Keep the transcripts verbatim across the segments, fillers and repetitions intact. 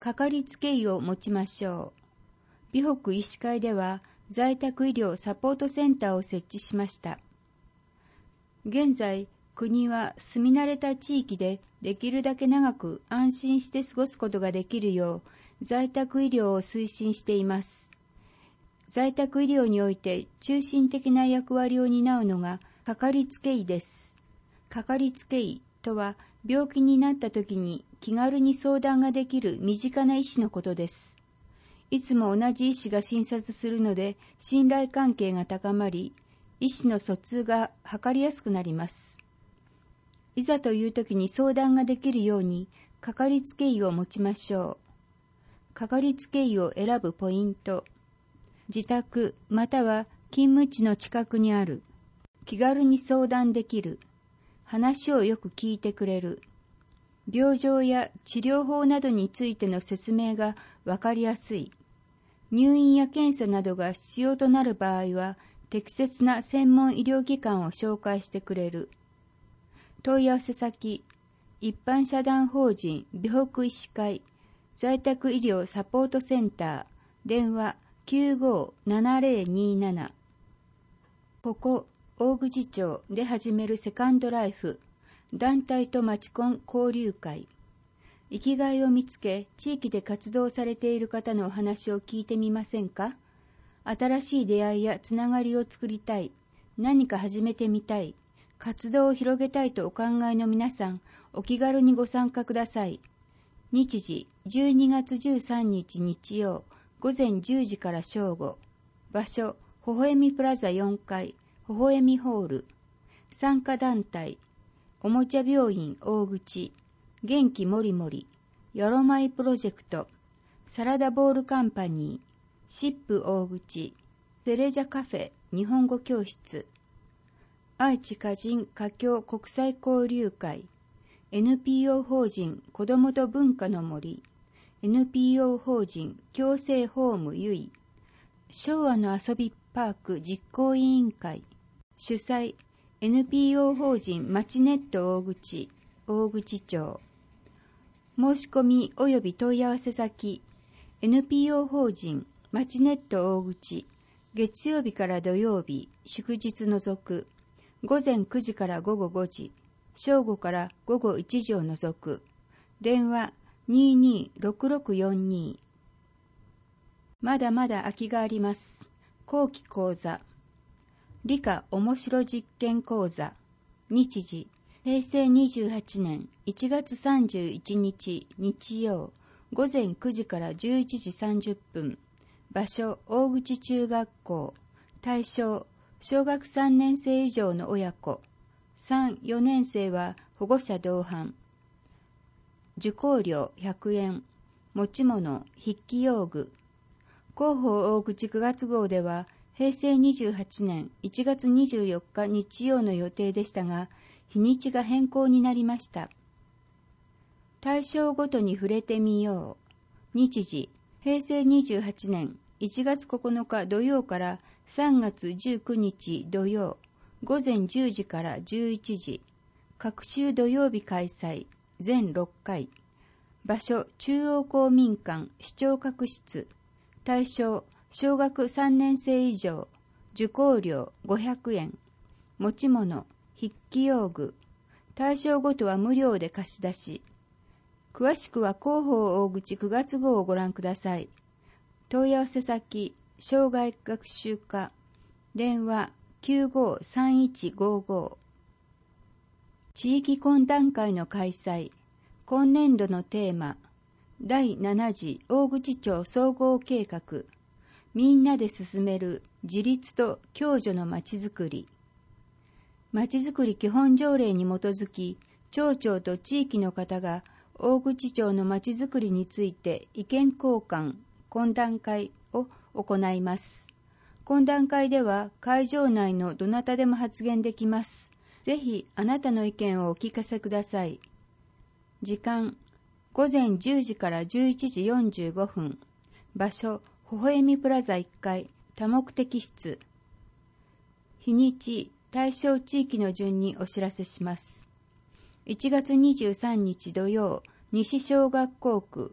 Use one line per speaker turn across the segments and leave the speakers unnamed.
かかりつけ医を持ちましょう。美北医師会では在宅医療サポートセンターを設置しました。現在、国は住み慣れた地域でできるだけ長く安心して過ごすことができるよう在宅医療を推進しています。在宅医療において中心的な役割を担うのがかかりつけ医です。かかりつけ医とは病気になった時に気軽に相談ができる身近な医師のことです。いつも同じ医師が診察するので信頼関係が高まり、医師の疎通が図りやすくなります。いざという時に相談ができるようにかかりつけ医を持ちましょう。かかりつけ医を選ぶポイント。自宅または勤務地の近くにある。気軽に相談できる。話をよく聞いてくれる。病状や治療法などについての説明がわかりやすい。入院や検査などが必要となる場合は適切な専門医療機関を紹介してくれる。問い合わせ先、一般社団法人美北医師会在宅医療サポートセンター、電話 きゅうごーななぜろにーなな。ここ、大口町で始めるセカンドライフ、団体と町コン交流会。生きがいを見つけ、地域で活動されている方のお話を聞いてみませんか？新しい出会いやつながりを作りたい、何か始めてみたい、活動を広げたいとお考えの皆さん、お気軽にご参加ください。日時、じゅうにがつじゅうさんにち日曜、午前じゅうじから正午。場所、ほほえみプラザよんかい、ほほえみホール。参加団体、おもちゃ病院大口、元気もりもり、よろまいプロジェクト、サラダボールカンパニー、シップ大口、テレジャカフェ日本語教室、愛知歌人華僑国際交流会、エヌピーオー 法人子どもと文化の森、エヌピーオー 法人共生ホームゆい、昭和の遊びパーク実行委員会、主催、エヌピーオー 法人まちネット大口、大口町。申し込み及び問い合わせ先、エヌピーオー 法人まちネット大口、月曜日から土曜日、祝日除く、午前くじから午後ごじ、正午から午後いちじを除く、電話 にーにーろくろくよんにー。まだまだ空きがあります。後期講座。理科おもしろ実験講座。日時、へいせいにじゅうはちねんいちがつさんじゅういちにち日曜、午前くじからじゅういちじさんじゅっぷん。場所、大口中学校。対象、小学さんねんせい以上の親子。さん、よねんせいは保護者同伴。受講料ひゃくえん。持ち物、筆記用具。広報大口くがつ号では、へいせいにじゅうはちねんいちがつにじゅうよっか日曜の予定でしたが、日にちが変更になりました。対象ごとに触れてみよう。日時、へいせいにじゅうはちねんいちがつここのか土曜からさんがつじゅうくにち土曜、午前じゅうじからじゅういちじ。各週土曜日開催、全ろっかい。場所、中央公民館視聴覚室。対象、小学さんねんせい以上。受講料ごひゃくえん。持ち物、筆記用具。対象ごとは無料で貸し出し。詳しくは広報大口くがつ号をご覧ください。問い合わせ先、障害学習課。電話 きゅうごーさんいちごーごー。地域懇談会の開催。今年度のテーマ。だいなな次大口町総合計画。みんなで進める自立と共助のまちづくり。まちづくり基本条例に基づき、町長と地域の方が大口町のまちづくりについて意見交換、懇談会を行います。懇談会では会場内のどなたでも発言できます。ぜひあなたの意見をお聞かせください。時間、午前じゅうじからじゅういちじよんじゅうごふん。場所、ほほえみプラザいっかい、多目的室。日にち、対象地域の順にお知らせします。いちがつにじゅうさんにち土曜、西小学校区、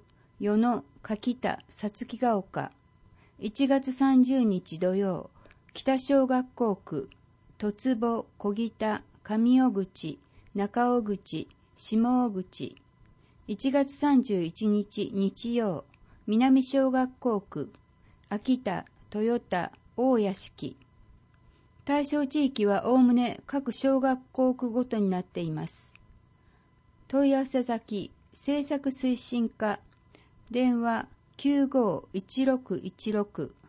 与野、柿田、さつきが丘。いちがつさんじゅうにち土曜、北小学校区、突母、小北、上尾口、中尾口、下尾口。いちがつさんじゅういちにち日曜、南小学校区、秋田、豊田、大屋敷。対象地域はおおむね各小学校区ごとになっています。問い合わせ先、政策推進課、電話きゅうごいちろくいちろく